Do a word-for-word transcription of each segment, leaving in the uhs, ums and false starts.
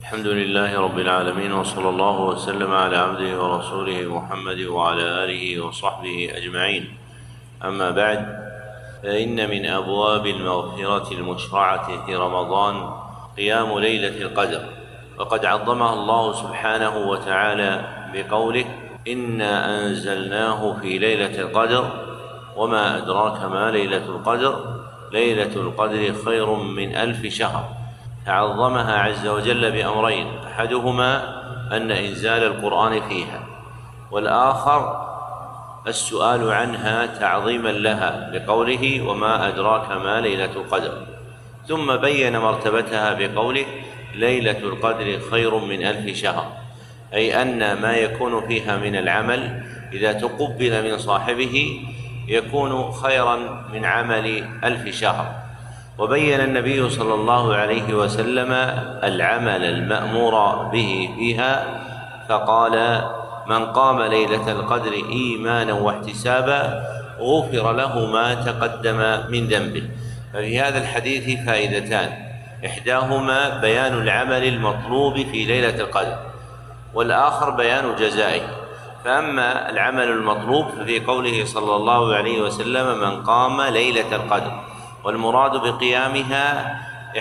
الحمد لله رب العالمين، وصلى الله وسلم على عبده ورسوله محمد وعلى آله وصحبه أجمعين. أما بعد، فإن من أبواب المغفرة المشرعة في رمضان قيام ليلة القدر، وقد عظمها الله سبحانه وتعالى بقوله: إنا أنزلناه في ليلة القدر وما أدراك ما ليلة القدر ليلة القدر خير من ألف شهر. عظمها عز وجل بأمرين: أحدهما أن إنزال القرآن فيها، والآخر السؤال عنها تعظيما لها بقوله: وما أدراك ما ليلة القدر. ثم بين مرتبتها بقوله: ليلة القدر خير من ألف شهر، أي أن ما يكون فيها من العمل إذا تقبل من صاحبه يكون خيرا من عمل ألف شهر. وبين النبي صلى الله عليه وسلم العمل المأمور به فيها فقال: من قام ليلة القدر إيمانا واحتسابا غفر له ما تقدم من ذنبه. ففي هذا الحديث فائدتان: إحداهما بيان العمل المطلوب في ليلة القدر، والآخر بيان جزائه. فأما العمل المطلوب ففي قوله صلى الله عليه وسلم: من قام ليلة القدر، والمراد بقيامها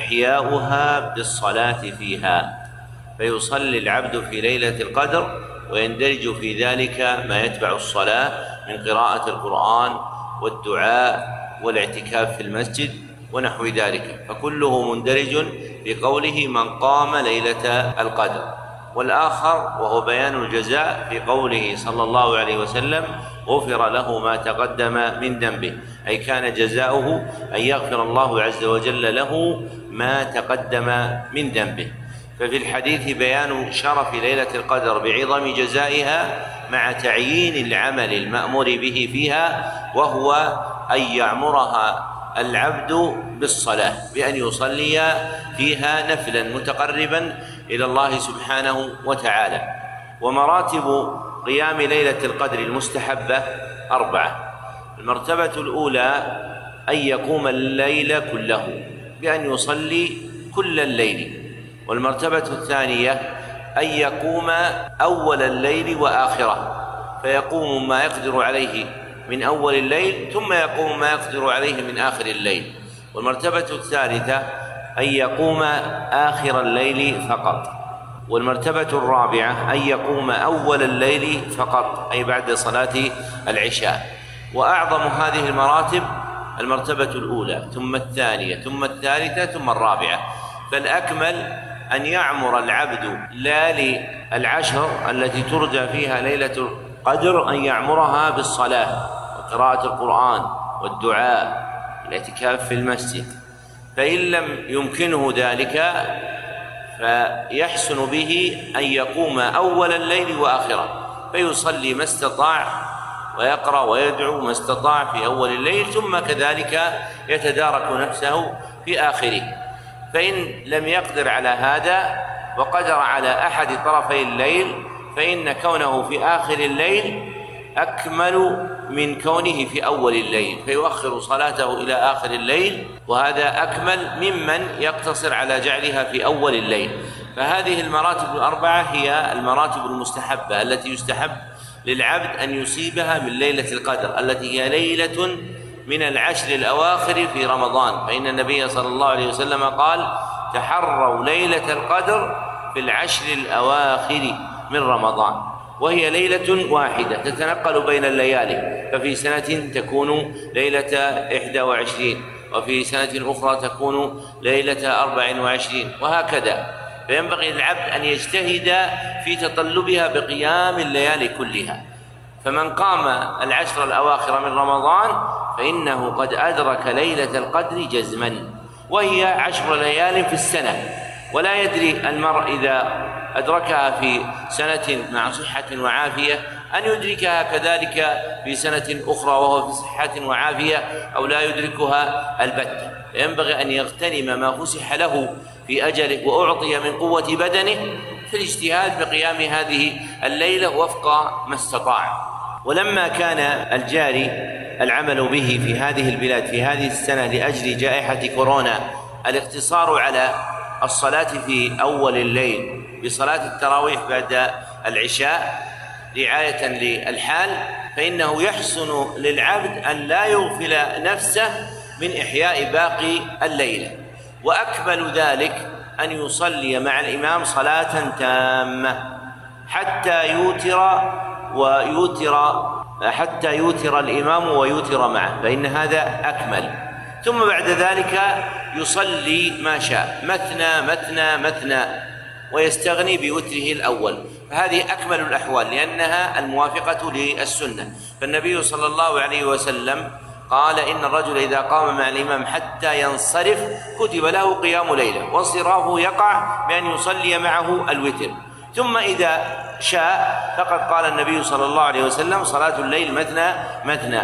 إحياؤها بالصلاة فيها، فيصلي العبد في ليلة القدر ويندرج في ذلك ما يتبع الصلاة من قراءة القرآن والدعاء والاعتكاف في المسجد ونحو ذلك، فكله مندرج في قوله: من قام ليلة القدر. والآخر وهو بيان الجزاء في قوله صلى الله عليه وسلم: غفر له ما تقدم من ذنبه، أي كان جزاؤه أن يغفر الله عز وجل له ما تقدم من ذنبه. ففي الحديث بيان شرف ليلة القدر بعظم جزائها مع تعيين العمل المأمور به فيها، وهو أن يعمرها العبد بالصلاة بأن يصلي فيها نفلا متقربا إلى الله سبحانه وتعالى. ومراتب قيام ليلة القدر المستحبة أربعة: المرتبة الأولى أن يقوم الليل كله بأن يصلي كل الليل. والمرتبة الثانية أن يقوم أول الليل وآخره، فيقوم ما يقدر عليه من أول الليل ثم يقوم ما يقدر عليه من آخر الليل. والمرتبة الثالثة أن يقوم آخر الليل فقط. والمرتبة الرابعة أن يقوم أول الليل فقط، أي بعد صلاة العشاء. وأعظم هذه المراتب المرتبة الأولى، ثم الثانية، ثم الثالثة، ثم الرابعة. فالأكمل أن يعمر العبد ليالي العشر التي ترجى فيها ليلة القدر أن يعمرها بالصلاة وقراءة القرآن والدعاء والاعتكاف في المسجد. فإن لم يمكنه ذلك فيحسن به أن يقوم أول الليل وآخره، فيصلي ما استطاع ويقرأ ويدعو ما استطاع في أول الليل، ثم كذلك يتدارك نفسه في آخره. فإن لم يقدر على هذا وقدر على أحد طرفي الليل فإن كونه في آخر الليل أكمل من كونه في أول الليل، فيؤخر صلاته إلى آخر الليل، وهذا أكمل ممن يقتصر على جعلها في أول الليل. فهذه المراتب الأربعة هي المراتب المستحبة التي يستحب للعبد أن يصيبها من ليلة القدر، التي هي ليلة من العشر الأواخر في رمضان. فإن النبي صلى الله عليه وسلم قال: تحروا ليلة القدر في العشر الأواخر من رمضان، وهي ليلة واحدة تتنقل بين الليالي، ففي سنة تكون ليلة إحدى وعشرين، وفي سنة أخرى تكون ليلة أربع وعشرين، وهكذا. فينبغي للعبد أن يجتهد في تطلبها بقيام الليالي كلها. فمن قام العشر الأواخر من رمضان فإنه قد أدرك ليلة القدر جزما، وهي عشر ليال في السنة، ولا يدري المرء إذا أدركها في سنة مع صحة وعافية أن يدركها كذلك في سنة أخرى وهو في صحة وعافية، أو لا يدركها البتة. ينبغي أن يغتنم ما فسح له في أجله وأعطي من قوة بدنه في الاجتهاد بقيام هذه الليلة وفق ما استطاع. ولما كان الجاري العمل به في هذه البلاد في هذه السنة لأجل جائحة كورونا الاقتصار على الصلاة في أول الليل بصلاة التراويح بعد العشاء رعاية للحال، فإنه يحسن للعبد أن لا يغفل نفسه من إحياء باقي الليلة. وأكمل ذلك أن يصلي مع الإمام صلاة تامة حتى يوتر ويوتر حتى يوتر الإمام ويوتر معه، فإن هذا أكمل. ثم بعد ذلك يصلي ما شاء مثنى مثنى مثنى ويستغني بوتره الأول، فهذه أكمل الأحوال لأنها الموافقة للسنة. فالنبي صلى الله عليه وسلم قال إن الرجل إذا قام مع الإمام حتى ينصرف كتب له قيام ليلة، وانصرافه يقع بأن يصلي معه الوتر. ثم إذا شاء فقد قال النبي صلى الله عليه وسلم صلاة الليل مثنى مثنى،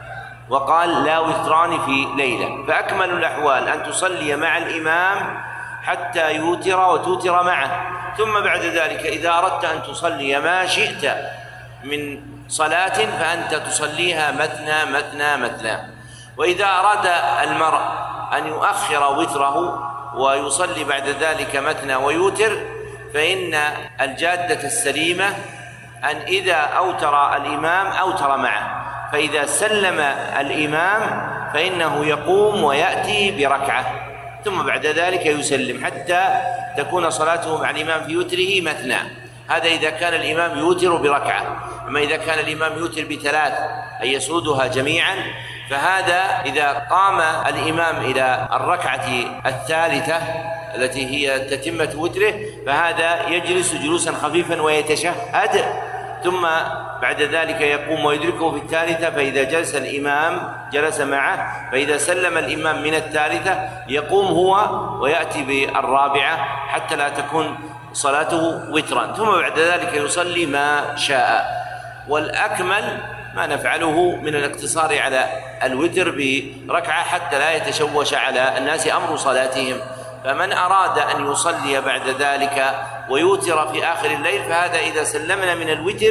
وقال لا وتران في ليلة. فأكمل الأحوال أن تصلي مع الإمام حتى يوتر وتوتر معه. ثم بعد ذلك إذا أردت أن تصلي ما شئت من صلاة فأنت تصليها مثنى مثنى مثنى. وإذا أراد المرء أن يؤخر وتره ويصلي بعد ذلك مثنى ويوتر، فإن الجادة السليمة أن إذا أوتر الإمام أوتر معه، فإذا سلم الإمام فإنه يقوم ويأتي بركعة ثم بعد ذلك يسلم حتى تكون صلاته مع الإمام في وتره مثنى. هذا إذا كان الإمام يوتر بركعة. أما إذا كان الإمام يوتر بثلاث أي يسردها جميعا، فهذا إذا قام الإمام إلى الركعة الثالثة التي هي تتمة وتره فهذا يجلس جلوسا خفيفا ويتشهد، ثم بعد ذلك يقوم ويدركه في الثالثة، فإذا جلس الإمام جلس معه، فإذا سلم الإمام من الثالثة يقوم هو ويأتي بالرابعة حتى لا تكون صلاته وترا، ثم بعد ذلك يصلي ما شاء. والأكمل ما نفعله من الاقتصار على الوتر بركعة حتى لا يتشوش على الناس أمر صلاتهم. فمن أراد أن يصلي بعد ذلك ويوتر في آخر الليل فهذا إذا سلمنا من الوتر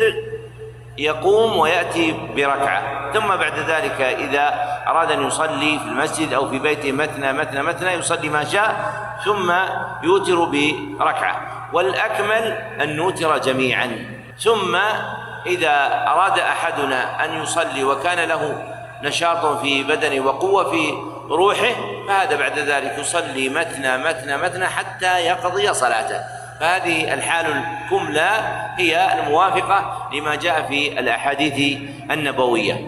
يقوم ويأتي بركعة، ثم بعد ذلك إذا أراد أن يصلي في المسجد أو في بيته مثنى مثنى مثنى يصلي ما شاء ثم يوتر بركعة. والأكمل أن نوتر جميعا. ثم إذا أراد أحدنا أن يصلي وكان له نشاط في بدنه وقوة في روحه فهذا بعد ذلك يصلي مثنى مثنى مثنى حتى يقضي صلاته. فهذه الحال الكملى هي الموافقة لما جاء في الأحاديث النبوية.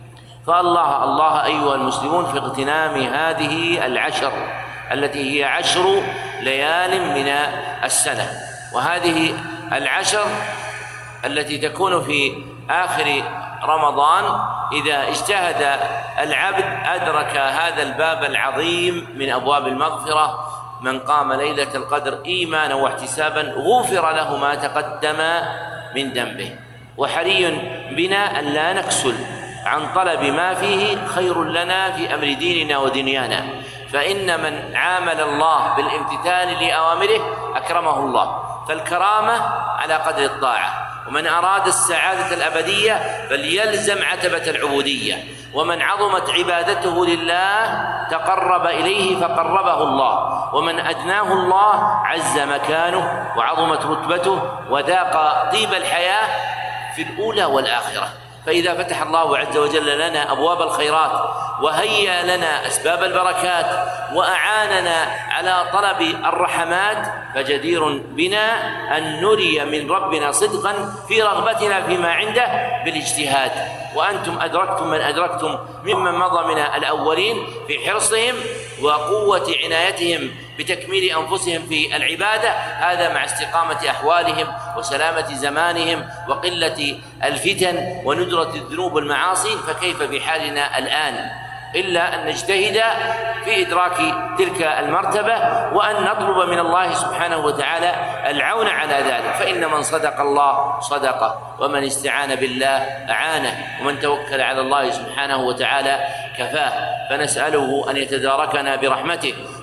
فالله الله أيها المسلمون في اغتنام هذه العشر التي هي عشر ليال من السنة، وهذه العشر التي تكون في آخر رمضان إذا اجتهد العبد أدرك هذا الباب العظيم من أبواب المغفرة. من قام ليلة القدر إيمانا واحتسابا غفر له ما تقدم من ذنبه. وحري بنا أن لا نكسل عن طلب ما فيه خير لنا في أمر ديننا ودنيانا، فإن من عامل الله بالامتثال لأوامره أكرمه الله، فالكرامة على قدر الطاعة. ومن أراد السعادة الأبدية فليلزم عتبة العبودية، ومن عظمت عبادته لله تقرب إليه فقربه الله، ومن أدناه الله عز مكانه وعظمت رتبته وذاق طيب الحياة في الأولى والآخرة. فإذا فتح الله عز وجل لنا أبواب الخيرات وهيأ لنا أسباب البركات وأعاننا على طلب الرحمات فجدير بنا أن نري من ربنا صدقا في رغبتنا فيما عنده بالاجتهاد. وأنتم أدركتم من أدركتم ممن مضى من الأولين في حرصهم وقوة عنايتهم بتكميل أنفسهم في العبادة، هذا مع استقامة أحوالهم وسلامة زمانهم وقلة الفتن وندرة الذنوب والمعاصي، فكيف بحالنا الآن؟ إلا أن نجتهد في إدراك تلك المرتبة وأن نطلب من الله سبحانه وتعالى العون على ذلك، فإن من صدق الله صدقه، ومن استعان بالله أعانه، ومن توكل على الله سبحانه وتعالى كفاه. فنسأله أن يتداركنا برحمته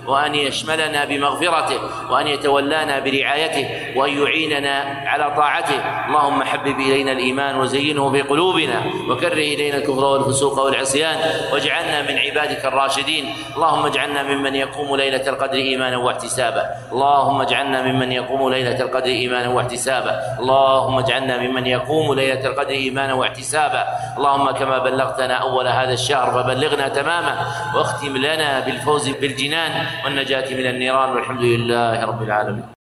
وأن يشملنا بمغفرته، وأن يتولانا برعايته، وأن يعيننا على طاعته. اللهم حبب إلينا الإيمان وزينه في قلوبنا، وكره إلينا الكفر والفسوق والعصيان، واجعلنا من عبادك الراشدين. اللهم اجعلنا ممن يقوم ليلة القدر إيمانا واحتسابا. اللهم اجعلنا ممن يقوم ليلة القدر إيمانا واحتسابا. اللهم اجعلنا ممن يقوم ليلة القدر إيمانا واحتسابا. اللهم كما بلغتنا أول هذا الشهر فبلغنا تماما، واختم لنا بالفوز بالجنان والنجاة من النيران، والحمد لله رب العالمين.